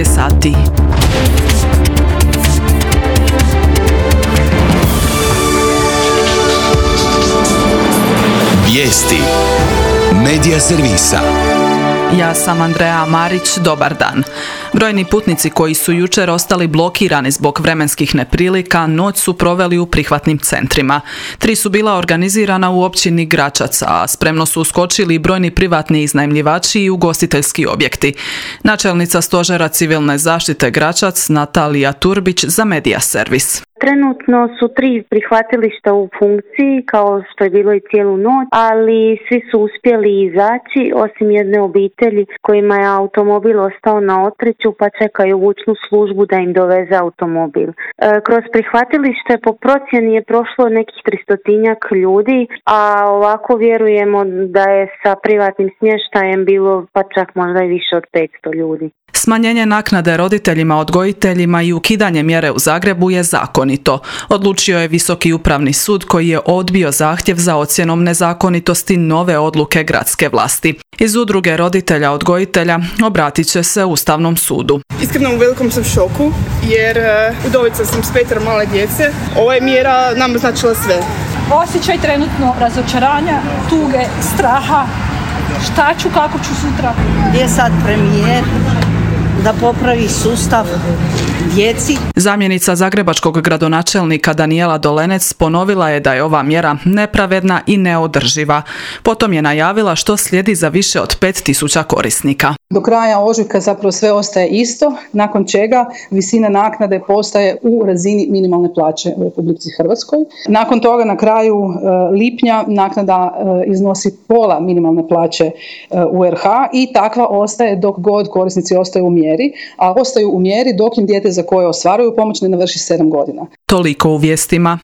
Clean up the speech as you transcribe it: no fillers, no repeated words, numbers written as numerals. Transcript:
je sati. Vijesti Medija servisa. Ja sam Andreja Marić, dobar dan. Brojni putnici koji su jučer ostali blokirani zbog vremenskih neprilika, noć su proveli u prihvatnim centrima. 3 su bila organizirana u općini Gračac, a spremno su uskočili brojni privatni iznajmljivači i ugostiteljski objekti. Načelnica Stožera civilne zaštite Gračac, Natalija Turbić, za Medija servis. Trenutno su 3 prihvatilišta u funkciji, kao što je bilo i cijelu noć, ali svi su uspjeli izaći, osim jedne obitelji kojima je automobil ostao na Otriću, pa čekaju vučnu službu da im doveze automobil. Kroz prihvatilište po procjeni je prošlo nekih 300-tinjak ljudi, a ovako vjerujemo da je sa privatnim smještajem bilo pa čak možda i više od 500 ljudi. Smanjenje naknade roditeljima odgojiteljima i ukidanje mjere u Zagrebu je zakonito. Odlučio je Visoki upravni sud koji je odbio zahtjev za ocjenom nezakonitosti nove odluke gradske vlasti. Iz udruge roditelja odgojitelja obratit će se Ustavnom sudu. Iskreno u velikom sam šoku jer udovica sam s 5 male djece. Ova je mjera nam značila sve. Osjećaj trenutno razočaranja, tuge, straha. Šta ću, kako ću sutra? Gdje je sad premijer da popravi sustav djeci? Zamjenica zagrebačkog gradonačelnika Danijela Dolenec ponovila je da je ova mjera nepravedna i neodrživa. Potom je najavila što slijedi za više od 5.000 korisnika. Do kraja ožujka zapravo sve ostaje isto, nakon čega visina naknade postaje u razini minimalne plaće u Republici Hrvatskoj. Nakon toga na kraju lipnja naknada iznosi pola minimalne plaće u RH i takva ostaje dok god korisnici ostaju u mjeri, a ostaju u mjeri dok im dijete za koje ostvaruju pomoć ne navrši 7 godina. Toliko u vijestima.